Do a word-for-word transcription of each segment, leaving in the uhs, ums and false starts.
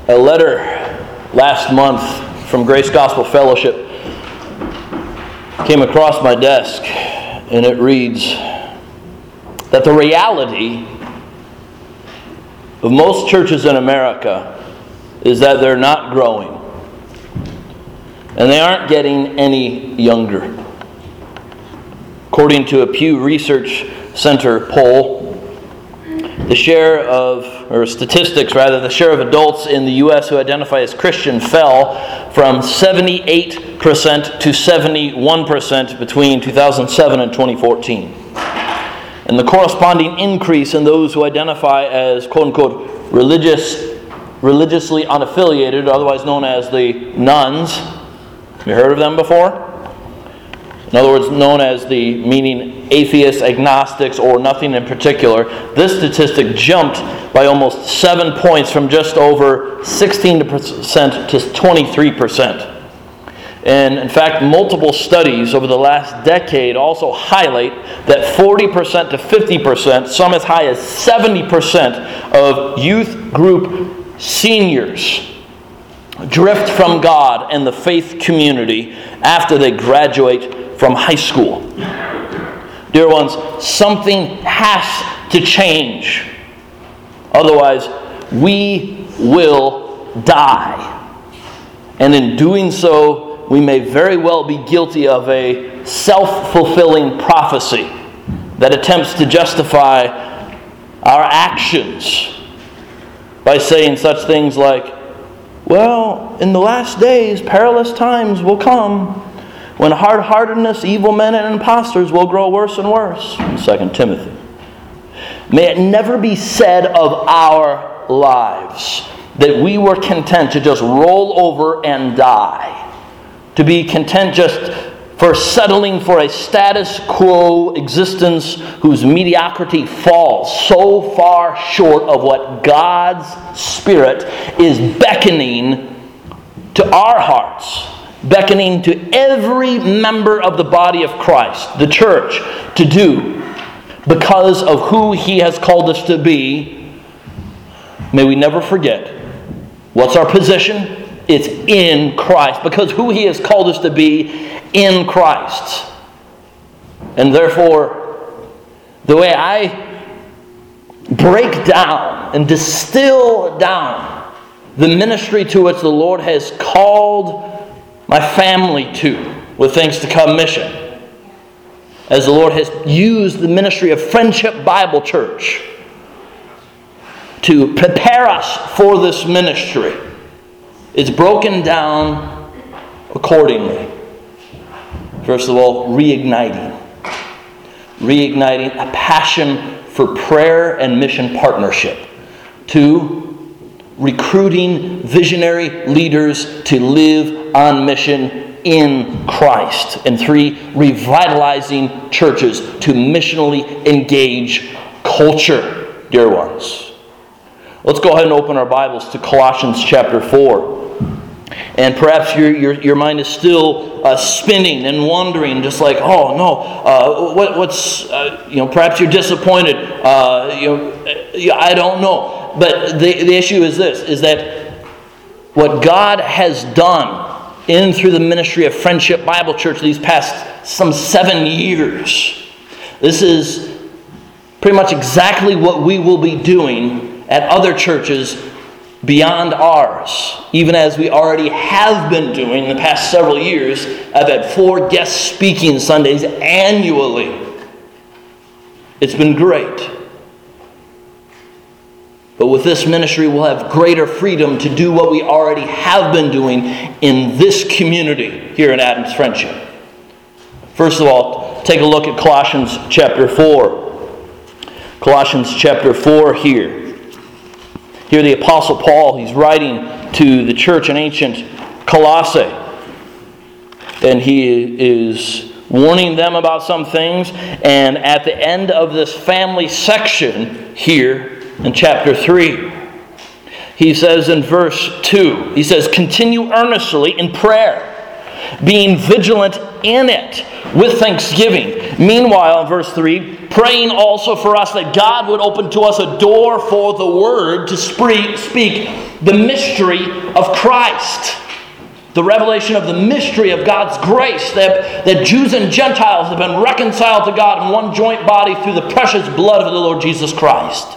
A letter last month from Grace Gospel Fellowship came across my desk, and it reads that the reality of most churches in America is that they're not growing, and they aren't getting any younger. According to a Pew Research Center poll, the share of, or statistics rather, the share of adults in the U S who identify as Christian fell from seventy-eight percent to seventy-one percent between two thousand seven and twenty fourteen. And the corresponding increase in those who identify as quote-unquote religious, religiously unaffiliated, otherwise known as the nuns. Have you heard of them before? In other words, known as the meaning atheists, agnostics, or nothing in particular. This statistic jumped by almost seven points from just over sixteen percent to twenty-three percent. And in fact, multiple studies over the last decade also highlight that forty percent to fifty percent, some as high as seventy percent of youth group seniors drift from God and the faith community after they graduate from high school. Dear ones, something has to change. Otherwise, we will die. And in doing so, we may very well be guilty of a self-fulfilling prophecy that attempts to justify our actions by saying such things like, well, in the last days, perilous times will come when hard-heartedness, evil men, and impostors will grow worse and worse. In Second Timothy. May it never be said of our lives that we were content to just roll over and die. To be content just for settling for a status quo existence whose mediocrity falls so far short of what God's Spirit is beckoning to our hearts, beckoning to every member of the body of Christ, the church, to do because of who He has called us to be. May we never forget, what's our position? It's in Christ, because who He has called us to be in Christ. And therefore, the way I break down and distill down the ministry to which the Lord has called my family to, with Things to Come mission, as the Lord has used the ministry of Friendship Bible Church to prepare us for this ministry, it's broken down accordingly. First of all, reigniting. Reigniting a passion for prayer and mission partnership. Two, recruiting visionary leaders to live on mission in Christ. And three, revitalizing churches to missionally engage culture, dear ones. Let's go ahead and open our Bibles to Colossians chapter four. And perhaps your your, your mind is still uh, spinning and wondering, just like, oh no, uh, what, what's uh, you know? Perhaps you're disappointed. Uh, you know, I don't know. But the the issue is this: is that what God has done in and through the ministry of Friendship Bible Church these past some seven years. This is pretty much exactly what we will be doing at other churches beyond ours, even as we already have been doing in the past several years. I've had four guest speaking Sundays annually. It's been great. But with this ministry, we'll have greater freedom to do what we already have been doing in this community here in Adams Friendship. First of all, take a look at Colossians chapter four. Colossians chapter four here. Here the Apostle Paul, he's writing to the church in ancient Colossae. And he is warning them about some things. And at the end of this family section here in chapter three, he says in verse two, he says, continue earnestly in prayer, being vigilant in it with thanksgiving. Meanwhile, in verse three, praying also for us that God would open to us a door for the word to speak, speak the mystery of Christ. The revelation of the mystery of God's grace, that, that Jews and Gentiles have been reconciled to God in one joint body through the precious blood of the Lord Jesus Christ.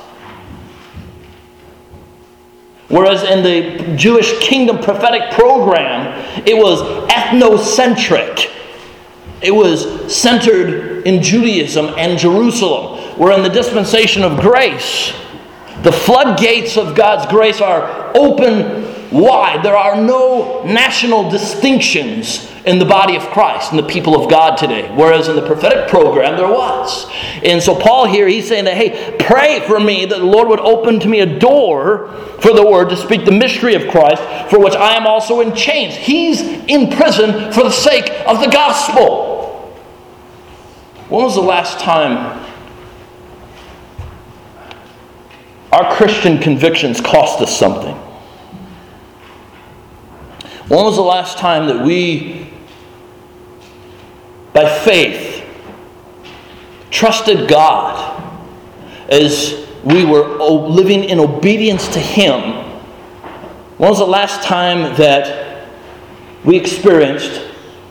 Whereas in the Jewish kingdom prophetic program, it was ethnocentric. It was centered in Judaism and Jerusalem. Where in the dispensation of grace, the floodgates of God's grace are open wide. There are no national distinctions in the body of Christ and the people of God today. Whereas in the prophetic program, there was. And so Paul here, he's saying that, hey, pray for me that the Lord would open to me a door for the word to speak the mystery of Christ, for which I am also in chains. He's in prison for the sake of the gospel. When was the last time our Christian convictions cost us something? When was the last time that we, by faith, trusted God as we were living in obedience to Him? When was the last time that we experienced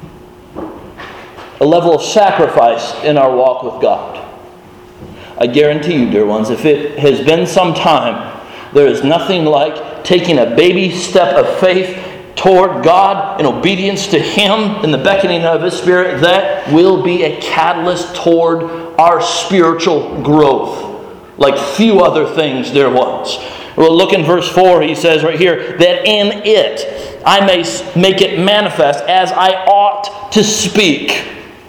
a level of sacrifice in our walk with God? I guarantee you, dear ones, if it has been some time, there is nothing like taking a baby step of faith toward God in obedience to Him in the beckoning of His Spirit. That will be a catalyst toward our spiritual growth, like few other things, dear ones. Well, look in verse four, he says right here, that in it I may make it manifest as I ought to speak.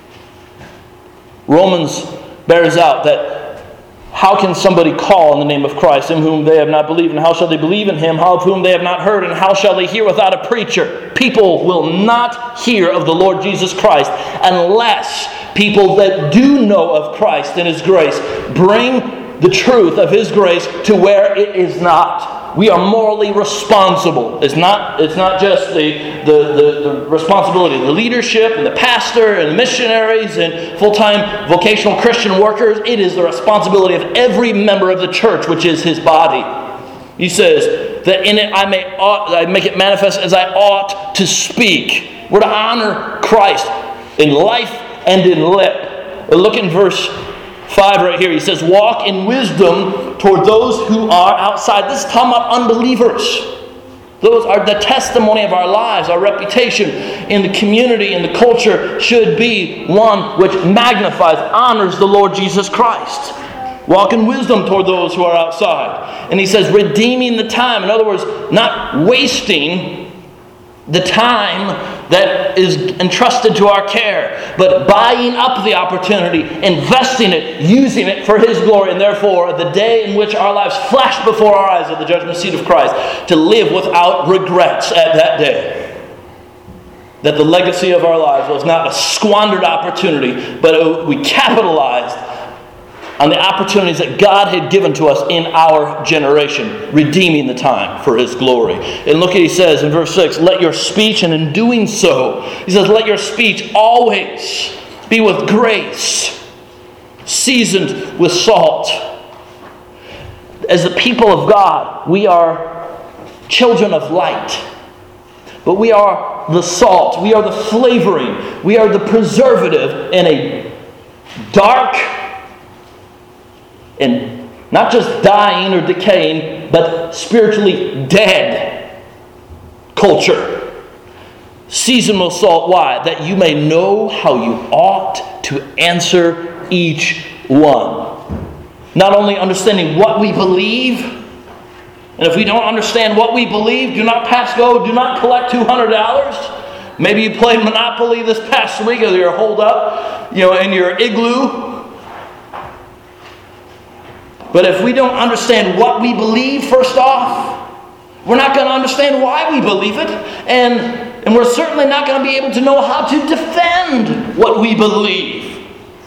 Romans bears out that how can somebody call in the name of Christ, in whom they have not believed? And how shall they believe in Him, of whom they have not heard? And how shall they hear without a preacher? People will not hear of the Lord Jesus Christ unless people that do know of Christ and His grace bring the truth of His grace to where it is not. We are morally responsible. It's not, it's not just the, the, the, the responsibility of the leadership and the pastor and the missionaries and full-time vocational Christian workers. It is the responsibility of every member of the church, which is His body. He says that in it I may ought, I make it manifest as I ought to speak. We're to honor Christ in life and in lip. Look in verse five right here. He says, walk in wisdom toward those who are outside. This is talking about unbelievers. Those are the testimony of our lives. Our reputation in the community, in the culture, should be one which magnifies, honors the Lord Jesus Christ. Walk in wisdom toward those who are outside. And he says, redeeming the time. In other words, not wasting the time that is entrusted to our care, but buying up the opportunity, investing it, using it for His glory, and therefore the day in which our lives flash before our eyes at the judgment seat of Christ, to live without regrets at that day. That the legacy of our lives was not a squandered opportunity, but we capitalized on the opportunities that God had given to us in our generation, redeeming the time for His glory. And look what he says in verse six, let your speech, and in doing so, he says, let your speech always be with grace, seasoned with salt. As the people of God, we are children of light, but we are the salt, we are the flavoring, we are the preservative in a dark and not just dying or decaying, but spiritually dead culture. Season with salt. Why? That you may know how you ought to answer each one. Not only understanding what we believe, and if we don't understand what we believe, do not pass go, do not collect two hundred dollars. Maybe you played Monopoly this past week, or you're holed up, you know, in your igloo. But if we don't understand what we believe, first off, we're not going to understand why we believe it. And, and we're certainly not going to be able to know how to defend what we believe.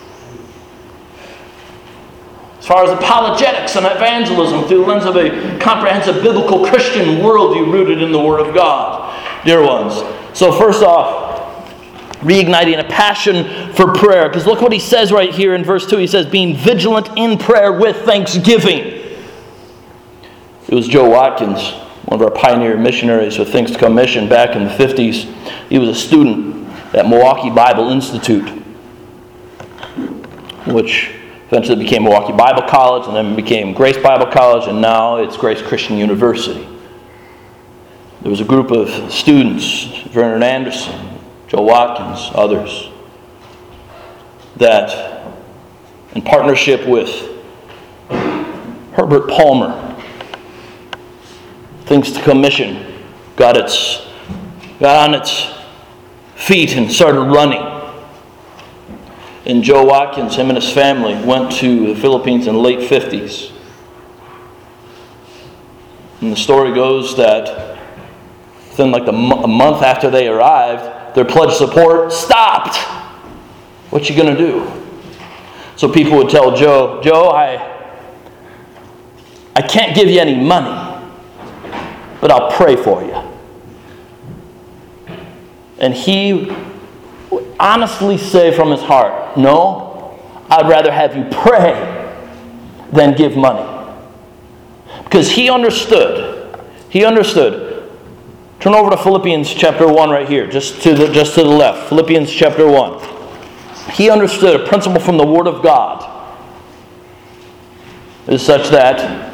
As far as apologetics and evangelism through the lens of a comprehensive biblical Christian worldview rooted in the Word of God. Dear ones. So first off, reigniting a passion for prayer. Because look what he says right here in verse two. He says, being vigilant in prayer with thanksgiving. It was Joe Watkins, one of our pioneer missionaries with Things to Come Mission back in the fifties. He was a student at Milwaukee Bible Institute, which eventually became Milwaukee Bible College, and then became Grace Bible College, and now it's Grace Christian University. There was a group of students, Vernon Anderson, Joe Watkins, others, that in partnership with Herbert Palmer, Things to Come Mission, got its got on its feet and started running. And Joe Watkins, him and his family, went to the Philippines in the late fifties. And the story goes that within like the, a month after they arrived, their pledge of support stopped. What you going to do? So people would tell Joe, Joe, I, I can't give you any money, but I'll pray for you. And he would honestly say from his heart, no, I'd rather have you pray than give money. Because he understood. He understood. Turn over to Philippians chapter one right here, just to the just to the left. Philippians chapter one. He understood a principle from the Word of God is such that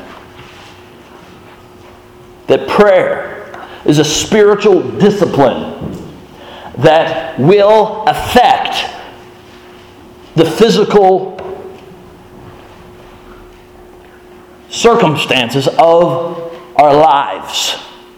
that prayer is a spiritual discipline that will affect the physical circumstances of our lives.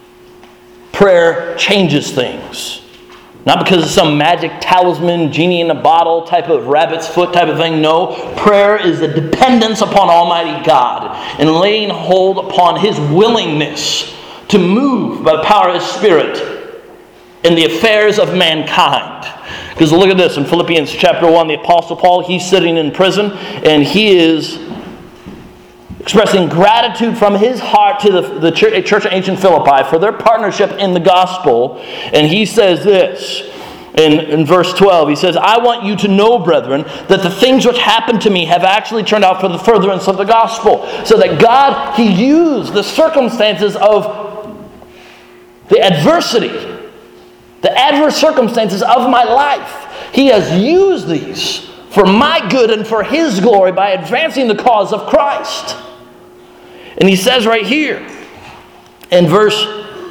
Prayer changes things. Not because of some magic talisman, genie in a bottle type of rabbit's foot type of thing. No, prayer is a dependence upon Almighty God and laying hold upon His willingness to move by the power of His Spirit in the affairs of mankind. Because look at this in Philippians chapter one, the Apostle Paul, he's sitting in prison and he is expressing gratitude from his heart to the, the church, church of ancient Philippi for their partnership in the gospel. And he says this in, in verse twelve. He says, I want you to know, brethren, that the things which happened to me have actually turned out for the furtherance of the gospel. So that God, He used the circumstances of the adversity, the adverse circumstances of my life. He has used these for my good and for His glory by advancing the cause of Christ. And he says right here in verse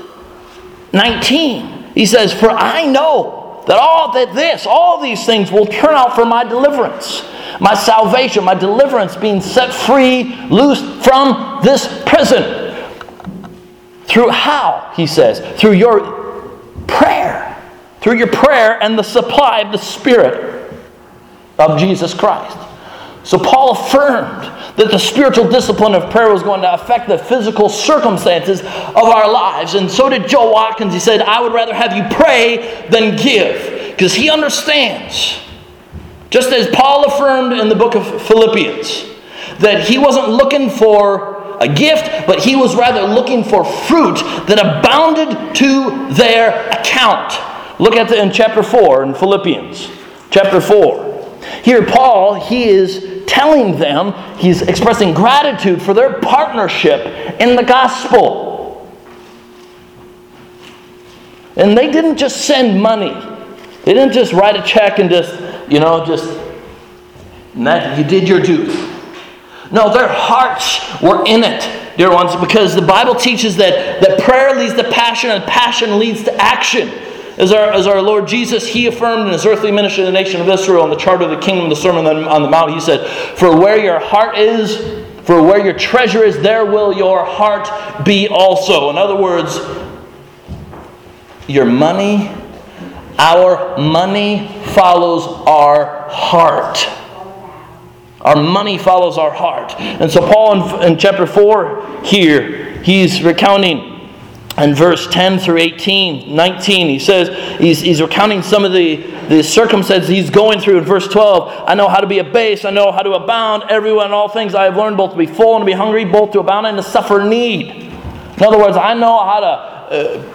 nineteen, he says, for I know that all that this, all these things will turn out for my deliverance, my salvation, my deliverance, being set free, loosed from this prison. Through how, he says, through your prayer, through your prayer and the supply of the Spirit of Jesus Christ. So Paul affirmed that the spiritual discipline of prayer was going to affect the physical circumstances of our lives. And so did Joe Watkins. He said, I would rather have you pray than give. Because he understands, just as Paul affirmed in the book of Philippians, that he wasn't looking for a gift, but he was rather looking for fruit that abounded to their account. Look at the, in chapter four in Philippians. Chapter four. Here Paul, he is telling them, he's expressing gratitude for their partnership in the gospel. And they didn't just send money. They didn't just write a check and just, you know, just, and that you did your duty. No, their hearts were in it, dear ones, because the Bible teaches that, that prayer leads to passion and passion leads to action. As our, as our Lord Jesus, He affirmed in His earthly ministry to the nation of Israel in the charter of the kingdom, the Sermon on the Mount, He said, for where your heart is, for where your treasure is, there will your heart be also. In other words, your money, our money follows our heart. Our money follows our heart. And so Paul in, in chapter four here, he's recounting in verse ten through eighteen, nineteen, he says, he's, he's recounting some of the, the circumstances he's going through. In verse twelve, I know how to be abased, I know how to abound, everyone and all things I have learned both to be full and to be hungry, both to abound and to suffer need. In other words, I know how to uh,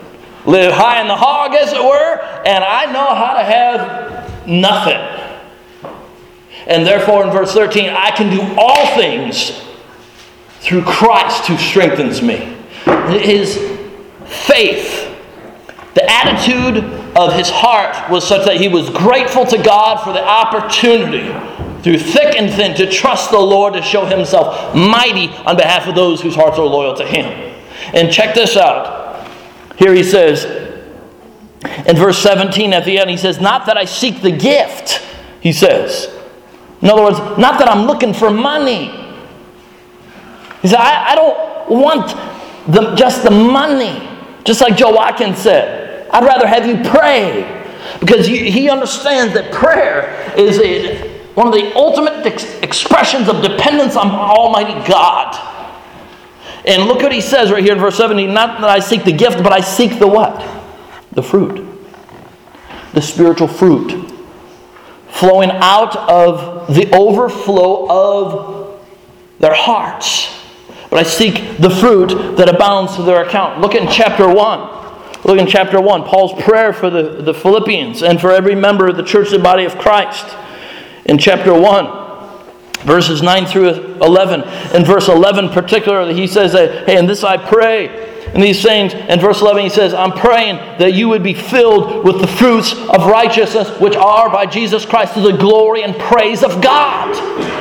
live high in the hog, as it were, and I know how to have nothing. And therefore, in verse thirteen, I can do all things through Christ who strengthens me. His faith, the attitude of his heart was such that he was grateful to God for the opportunity, through thick and thin, to trust the Lord to show himself mighty on behalf of those whose hearts are loyal to him. And check this out. Here he says, in verse seventeen at the end, he says, not that I seek the gift, he says. In other words, not that I'm looking for money. He said, I, I don't want the, just the money. Just like Joe Watkins said, I'd rather have you pray. Because he, he understands that prayer is a, one of the ultimate ex- expressions of dependence on Almighty God. And look what he says right here in verse seventeen. Not that I seek the gift, but I seek the what? The fruit. The spiritual fruit. Flowing out of the overflow of their hearts. But I seek the fruit that abounds to their account. Look in chapter one. Look in chapter one. Paul's prayer for the, the Philippians and for every member of the church, the body of Christ. In chapter one, verses nine through eleven. In verse eleven particularly, he says, that, hey, and this I pray. And these things, in verse eleven, he says, I'm praying that you would be filled with the fruits of righteousness, which are by Jesus Christ to the glory and praise of God.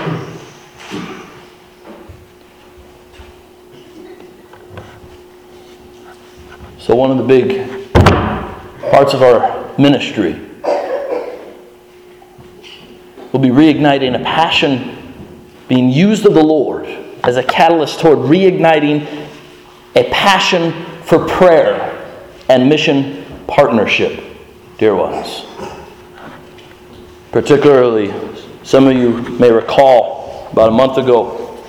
So one of the big parts of our ministry will be reigniting a passion being used of the Lord as a catalyst toward reigniting a passion for prayer and mission partnership, dear ones. Particularly, some of you may recall about a month ago,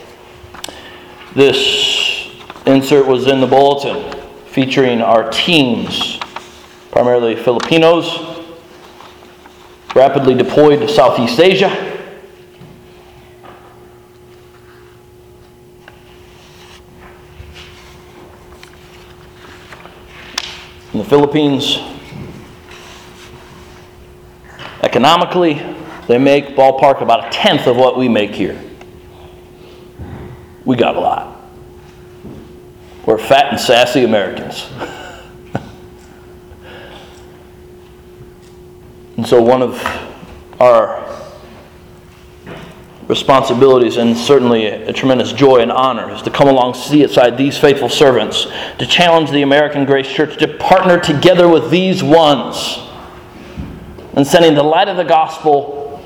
this insert was in the bulletin featuring our teams, primarily Filipinos, rapidly deployed to Southeast Asia. In the Philippines, economically, they make ballpark about a tenth of what we make here. We got a lot. We're fat and sassy Americans. And so one of our responsibilities, and certainly a, a tremendous joy and honor, is to come alongside these faithful servants, to challenge the American Grace Church to partner together with these ones in sending the light of the gospel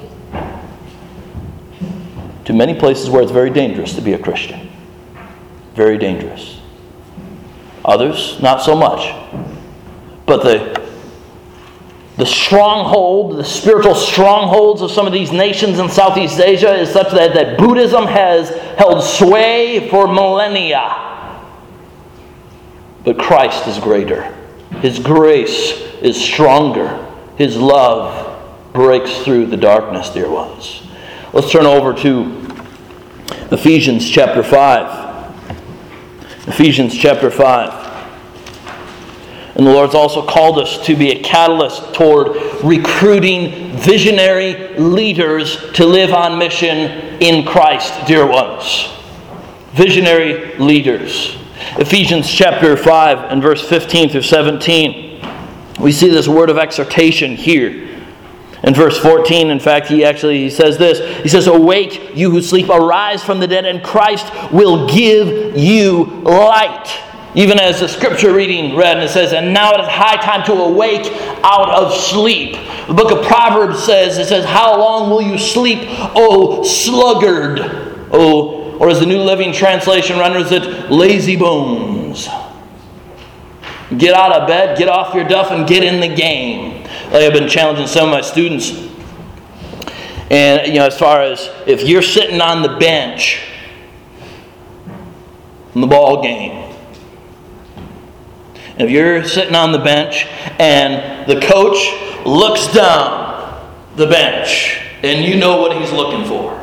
to many places where it's very dangerous to be a Christian. Very dangerous. Others, not so much. But the, the stronghold, the spiritual strongholds of some of these nations in Southeast Asia is such that, that Buddhism has held sway for millennia. But Christ is greater. His grace is stronger. His love breaks through the darkness, dear ones. Let's turn over to Ephesians chapter five. Ephesians chapter five. And the Lord's also called us to be a catalyst toward recruiting visionary leaders to live on mission in Christ, dear ones. Visionary leaders. Ephesians chapter five and verse fifteen through seventeen. We see this word of exhortation here. In verse fourteen, in fact, he actually he says this. He says, awake, you who sleep, arise from the dead, and Christ will give you light. Even as the scripture reading read, and it says, and now it is high time to awake out of sleep. The book of Proverbs says, it says, how long will you sleep, O sluggard? O, or as the New Living Translation renders it, lazy bones. Get out of bed, get off your duff, and get in the game. Like I've been challenging some of my students. And, you know, as far as if you're sitting on the bench in the ball game, if you're sitting on the bench and the coach looks down the bench and you know what he's looking for.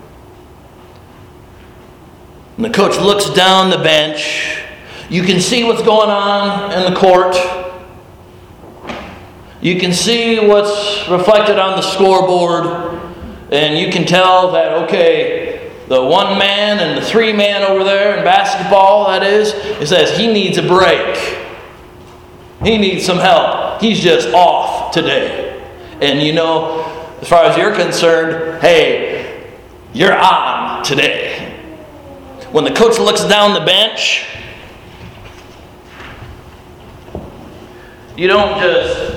And the coach looks down the bench, you can see what's going on in the court. You can see what's reflected on the scoreboard, and you can tell that, okay, the one man and the three man over there in basketball, that is, it says he needs a break. He needs some help. He's just off today. And you know, as far as you're concerned, hey, you're on today. When the coach looks down the bench, you don't just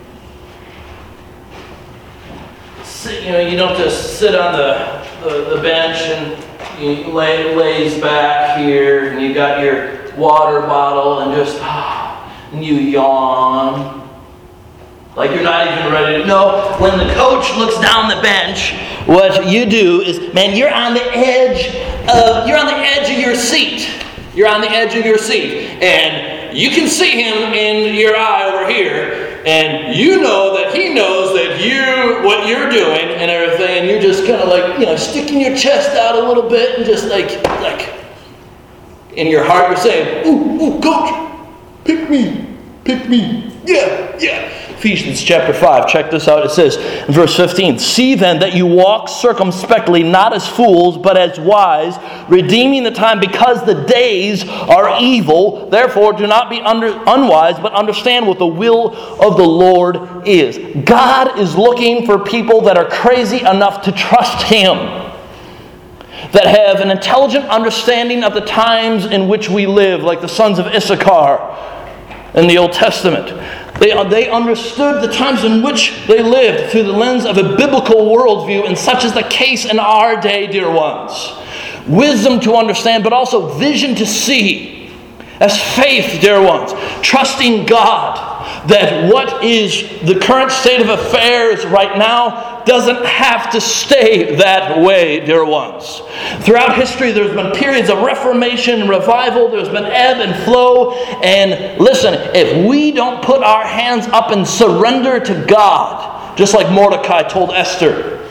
sit, you know, you don't just sit on the, the, the bench and you lay lays back here and you got your water bottle and just and you yawn like you're not even ready to. No, when the coach looks down the bench, what you do is, man, you're on the edge of you're on the edge of your seat. You're on the edge of your seat, and you can see him in your eye over here, and you know that he knows that you what you're doing and everything, and you're just kind of like, you know, sticking your chest out a little bit and just like like in your heart you're saying, "Ooh, ooh, coach, pick me, pick me, yeah, yeah." Ephesians chapter five, check this out. It says in verse fifteen, "See then that you walk circumspectly, not as fools, but as wise, redeeming the time, because the days are evil. Therefore do not be under, unwise, but understand what the will of the Lord is." God is looking for people that are crazy enough to trust Him, that have an intelligent understanding of the times in which we live, like the sons of Issachar in the Old Testament. They, they understood the times in which they lived through the lens of a biblical worldview, and such is the case in our day, dear ones. Wisdom to understand, but also vision to see. As faith, dear ones. Trusting God that what is the current state of affairs right now doesn't have to stay that way, dear ones. Throughout history, there's been periods of reformation and revival. There's been ebb and flow. And listen, if we don't put our hands up and surrender to God, just like Mordecai told Esther,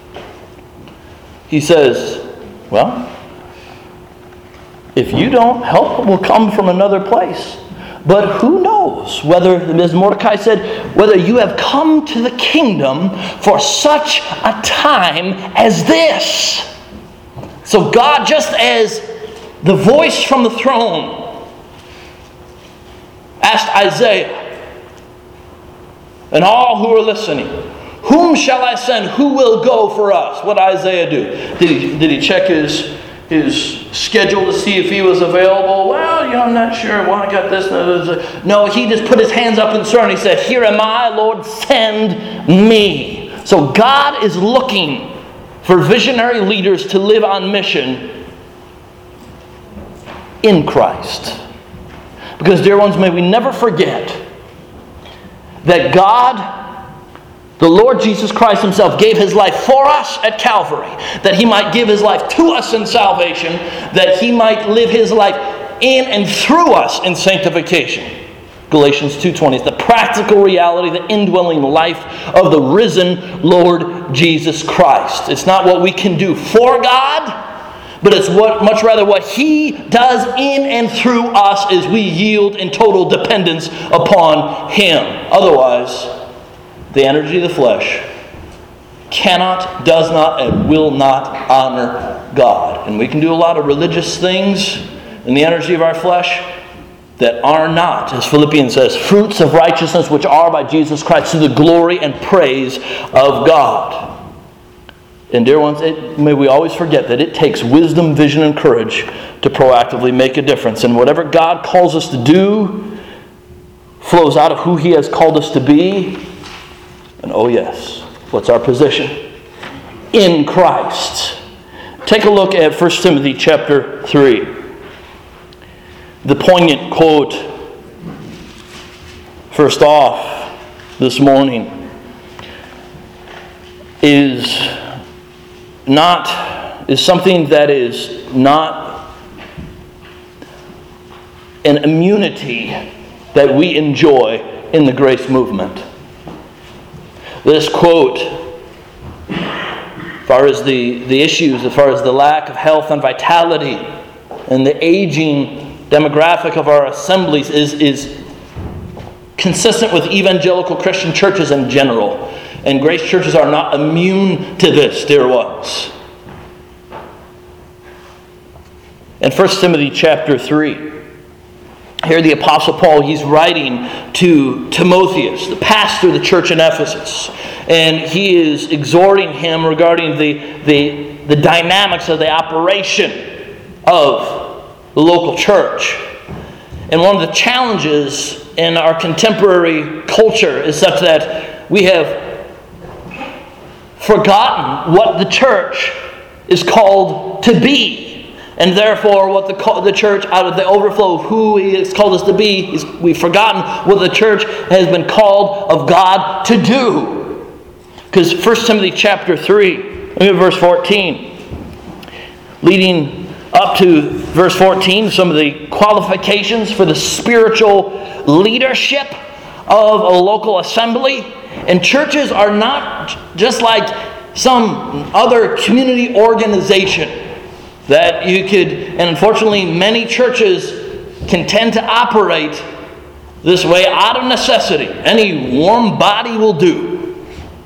he says, well, if you don't, help will come from another place. But who knows whether, as Mordecai said, whether you have come to the kingdom for such a time as this. So God, just as the voice from the throne asked Isaiah and all who are listening, "Whom shall I send? Who will go for us?" What did Isaiah do? Did he, did he check his his schedule to see if he was available? Well, you know, I'm not sure. Well, I got this. No, he just put his hands up in surrender. He said, "Here am I, Lord, send me." So God is looking for visionary leaders to live on mission in Christ. Because, dear ones, may we never forget that God, the Lord Jesus Christ Himself, gave His life for us at Calvary, that He might give His life to us in salvation, that He might live His life in and through us in sanctification. Galatians two twenty is the practical reality, the indwelling life of the risen Lord Jesus Christ. It's not what we can do for God, but it's what much rather what He does in and through us as we yield in total dependence upon Him. Otherwise, the energy of the flesh cannot, does not, and will not honor God. And we can do a lot of religious things in the energy of our flesh that are not, as Philippians says, fruits of righteousness which are by Jesus Christ to the glory and praise of God. And dear ones, it, may we always forget that it takes wisdom, vision, and courage to proactively make a difference. And whatever God calls us to do flows out of who He has called us to be. And oh yes, what's our position? In Christ. Take a look at First Timothy chapter three. The poignant quote, first off, this morning, is not, is something that is not an immunity that we enjoy in the grace movement. This quote, as far as the, the issues, as far as the lack of health and vitality and the aging demographic of our assemblies is, is consistent with evangelical Christian churches in general. And grace churches are not immune to this, dear ones. In First Timothy chapter three, here the Apostle Paul, he's writing to Timotheus, the pastor of the church in Ephesus. And he is exhorting him regarding the, the, the dynamics of the operation of the local church. And one of the challenges in our contemporary culture is such that we have forgotten what the church is called to be. And therefore, what the, the church, out of the overflow of who He has called us to be, is we've forgotten what the church has been called of God to do. Because First Timothy chapter three, look at verse fourteen. Leading up to verse fourteen, some of the qualifications for the spiritual leadership of a local assembly. And churches are not just like some other community organization that you could, and unfortunately many churches can tend to operate this way out of necessity. Any warm body will do.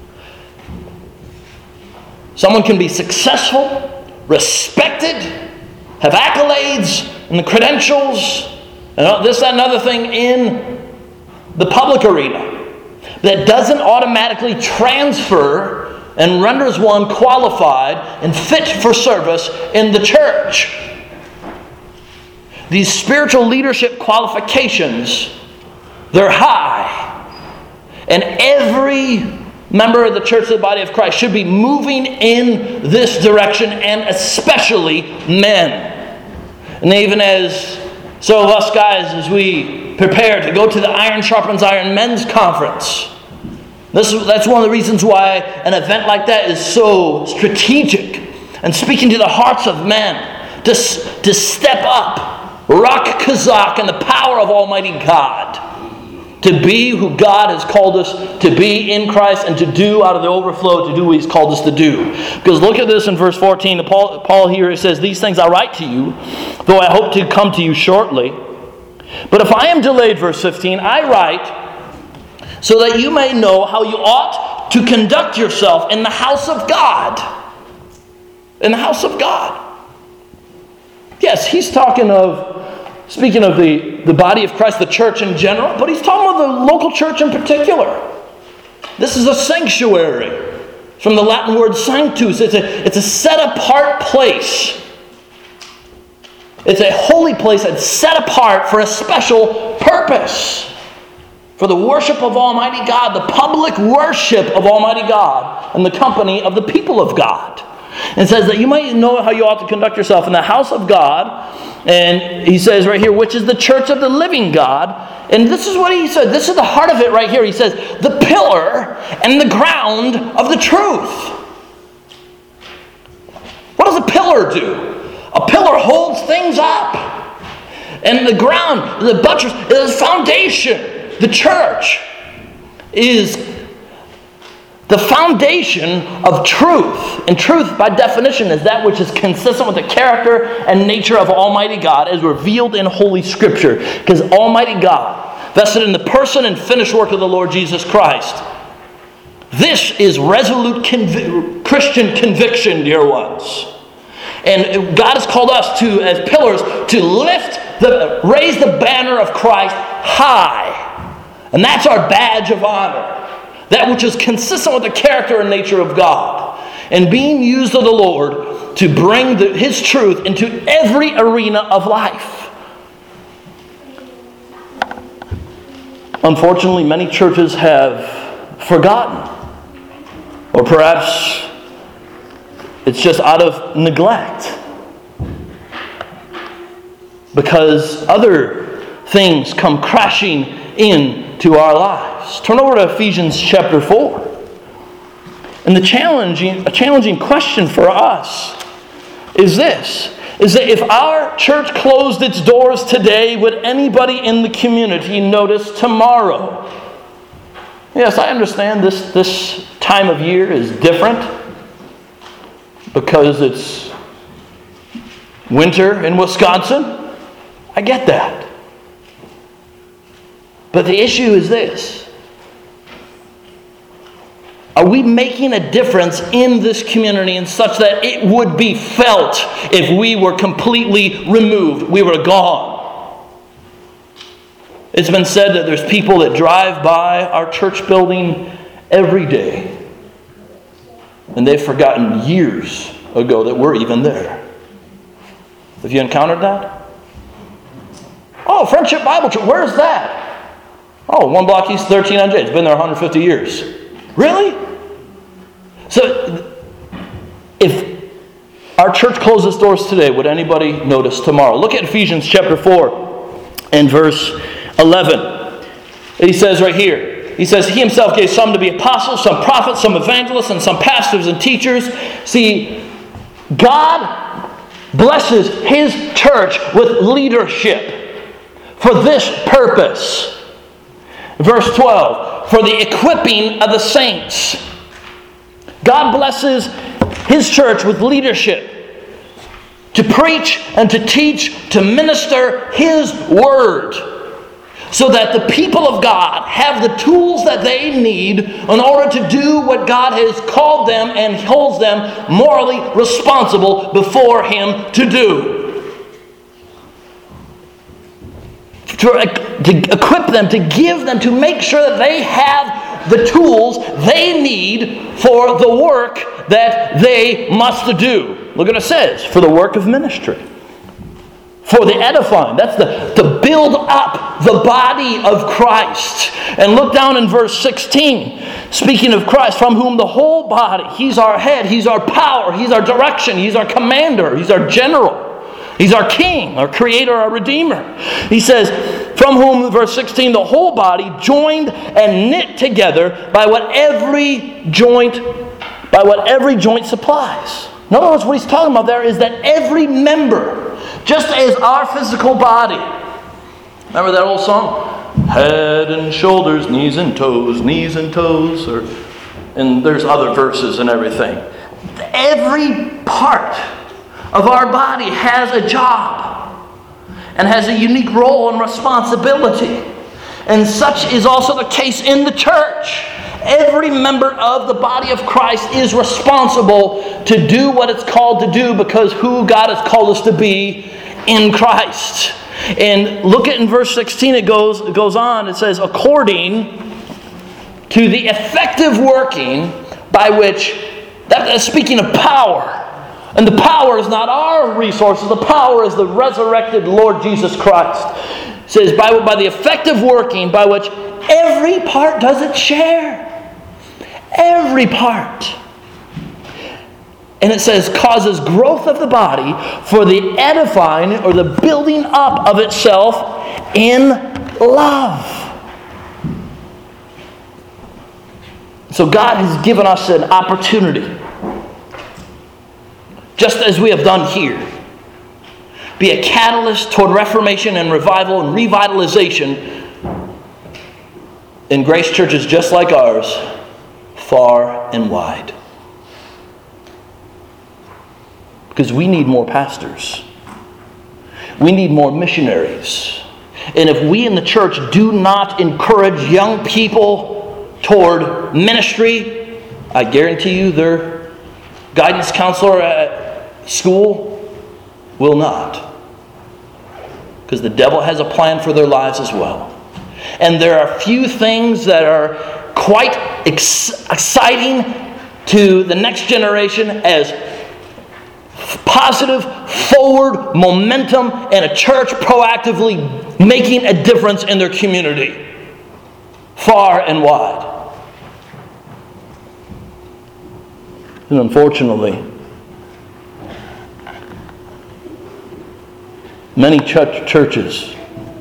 Someone can be successful, respected, have accolades and the credentials, and this, that, and other thing in the public arena. That doesn't automatically transfer and renders one qualified and fit for service in the church. These spiritual leadership qualifications, they're high. And every member of the church of the body of Christ should be moving in this direction, and especially men. And even as some of us guys, as we prepare to go to the Iron Sharpens Iron Men's Conference, This is, that's one of the reasons why an event like that is so strategic and speaking to the hearts of men to, to step up, rock Kazakh in the power of Almighty God, to be who God has called us to be in Christ and to do out of the overflow, to do what He's called us to do. Because look at this in verse fourteen. Paul, Paul here says, "These things I write to you, though I hope to come to you shortly. But if I am delayed," verse fifteen, "I write so that you may know how you ought to conduct yourself in the house of God." In the house of God. Yes, he's talking of, speaking of the, the body of Christ, the church in general, but he's talking about the local church in particular. This is a sanctuary. From the Latin word sanctus, it's a, it's a set-apart place. It's a holy place that's set apart for a special purpose. For the worship of Almighty God, the public worship of Almighty God, and the company of the people of God. And it says that you might know how you ought to conduct yourself in the house of God. And he says right here, which is the church of the living God. And this is what he said. This is the heart of it right here. He says, the pillar and the ground of the truth. What does a pillar do? A pillar holds things up. And the ground, the buttress, is foundation. The church is the foundation of truth. And truth, by definition, is that which is consistent with the character and nature of Almighty God as revealed in Holy Scripture. Because Almighty God, vested in the person and finished work of the Lord Jesus Christ, this is resolute conv- Christian conviction, dear ones. And God has called us to, as pillars, to lift the, raise the banner of Christ high. And that's our badge of honor. That which is consistent with the character and nature of God. And being used of the Lord to bring the, His truth into every arena of life. Unfortunately, many churches have forgotten. Or perhaps it's just out of neglect. Because other things come crashing into our lives. Turn over to Ephesians chapter four. And the challenging, a challenging question for us is this, is that if our church closed its doors today, would anybody in the community notice tomorrow? Yes, I understand this, this time of year is different because it's winter in Wisconsin. I get that. But the issue is this. Are we making a difference in this community in such that it would be felt if we were completely removed, we were gone? It's been said that there's people that drive by our church building every day, and they've forgotten years ago that we're even there. Have you encountered that? Oh, Friendship Bible Church, where's that? Oh, one block east, thirteen on J. It's been there one hundred fifty years. Really? So, if our church closed its doors today, would anybody notice tomorrow? Look at Ephesians chapter four and verse eleven. He says right here, he says, He himself gave some to be apostles, some prophets, some evangelists, and some pastors and teachers. See, God blesses His church with leadership for this purpose. Verse twelve, for the equipping of the saints. God blesses His church with leadership to preach and to teach, to minister His Word, so that the people of God have the tools that they need in order to do what God has called them and holds them morally responsible before Him to do. To, to equip them, to give them, to make sure that they have the tools they need for the work that they must do. Look what it says, for the work of ministry. For the edifying. That's the to build up the body of Christ. And look down in verse sixteen. Speaking of Christ, from whom the whole body, He's our head, He's our power, He's our direction, He's our commander, He's our general. He's our King, our Creator, our Redeemer. He says, from whom, verse sixteen, the whole body joined and knit together by what every joint, by what every joint supplies. In other words, what he's talking about there is that every member, just as our physical body, remember that old song? Head and shoulders, knees and toes, knees and toes, or, and there's other verses and everything. Every part of our body has a job and has a unique role and responsibility. And such is also the case in the church. Every member of the body of Christ is responsible to do what it's called to do because who God has called us to be in Christ. And look at in verse sixteen, it goes, it goes on, it says, according to the effective working by which, that is speaking of power. And the power is not our resources. The power is the resurrected Lord Jesus Christ. It says, by, by the effective working by which every part does its share. Every part. And it says, causes growth of the body for the edifying or the building up of itself in love. So God has given us an opportunity, just as we have done here, be a catalyst toward reformation and revival and revitalization in grace churches just like ours, far and wide. Because we need more pastors. We need more missionaries. And if we in the church do not encourage young people toward ministry, I guarantee you their guidance counselor at school will not. Because the devil has a plan for their lives as well. And there are few things that are quite ex- exciting to the next generation as positive, forward momentum and a church proactively making a difference in their community. Far and wide. And unfortunately, many church churches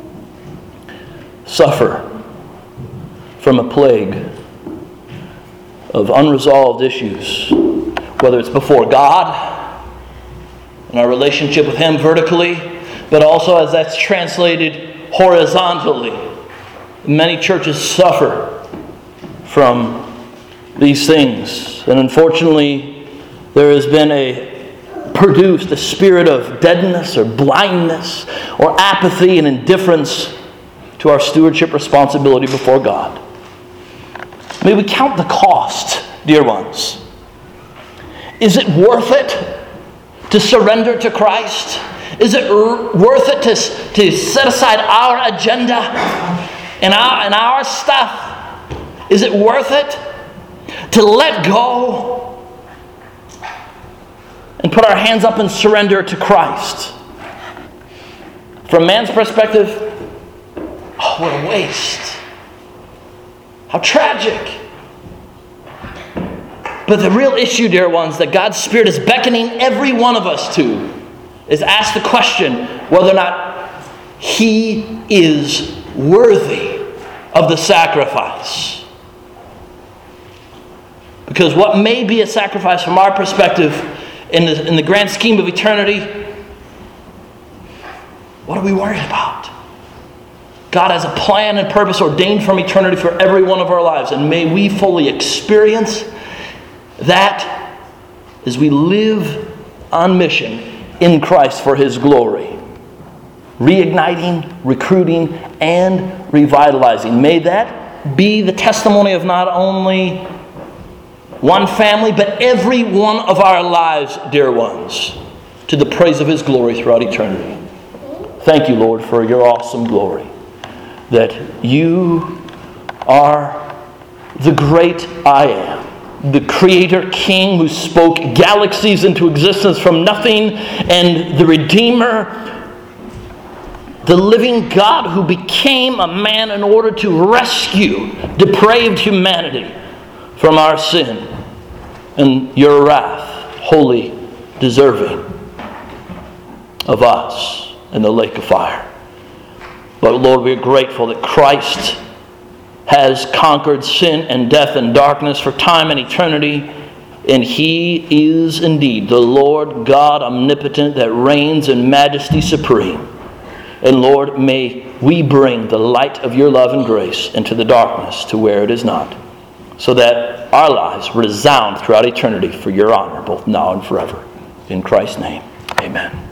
suffer from a plague of unresolved issues, whether it's before God and our relationship with Him vertically, but also as that's translated horizontally. Many churches suffer from these things, and unfortunately, there has been a produced a spirit of deadness or blindness or apathy and indifference to our stewardship responsibility before God. May we count the cost, dear ones. Is it worth it to surrender to Christ? Is it r- worth it to, to set aside our agenda and our, and our stuff? Is it worth it to let go and put our hands up and surrender to Christ? From man's perspective, oh, what a waste. How tragic. But the real issue, dear ones, that God's Spirit is beckoning every one of us to is ask the question whether or not He is worthy of the sacrifice. Because what may be a sacrifice from our perspective in the, in the grand scheme of eternity, what are we worried about? God has a plan and purpose ordained from eternity for every one of our lives, and may we fully experience that as we live on mission in Christ for His glory. Reigniting, recruiting, and revitalizing. May that be the testimony of not only one family, but every one of our lives, dear ones, to the praise of His glory throughout eternity. Thank you, Lord, for your awesome glory. That you are the great I Am. The Creator King who spoke galaxies into existence from nothing, and the Redeemer, the living God who became a man in order to rescue depraved humanity from our sin and your wrath, wholly deserving of us in the lake of fire. But Lord, we are grateful that Christ has conquered sin and death and darkness for time and eternity, and He is indeed the Lord God omnipotent that reigns in majesty supreme. And Lord, may we bring the light of your love and grace into the darkness to where it is not, so that our lives resound throughout eternity for your honor, both now and forever. In Christ's name, amen.